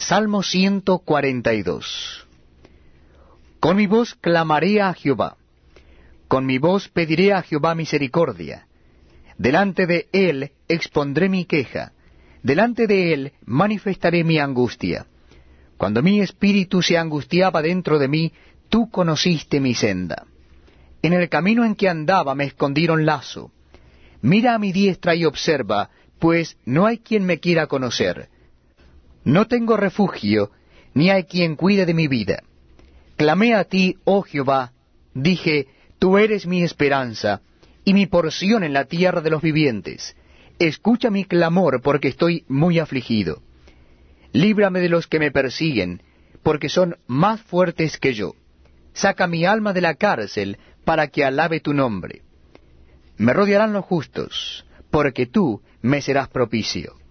Salmo 142. Con mi voz clamaré a Jehová. Con mi voz pediré a Jehová misericordia. Delante de él expondré mi queja. Delante de él manifestaré mi angustia. Cuando mi espíritu se angustiaba dentro de mí, tú conociste mi senda. En el camino en que andaba me escondieron lazo. Mira a mi diestra y observa, pues no hay quien me quiera conocer. No tengo refugio, ni hay quien cuide de mi vida. Clamé a ti, oh Jehová, dije, tú eres mi esperanza, y mi porción en la tierra de los vivientes. Escucha mi clamor, porque estoy muy afligido. Líbrame de los que me persiguen, porque son más fuertes que yo. Saca mi alma de la cárcel, para que alabe tu nombre. Me rodearán los justos, porque tú me serás propicio.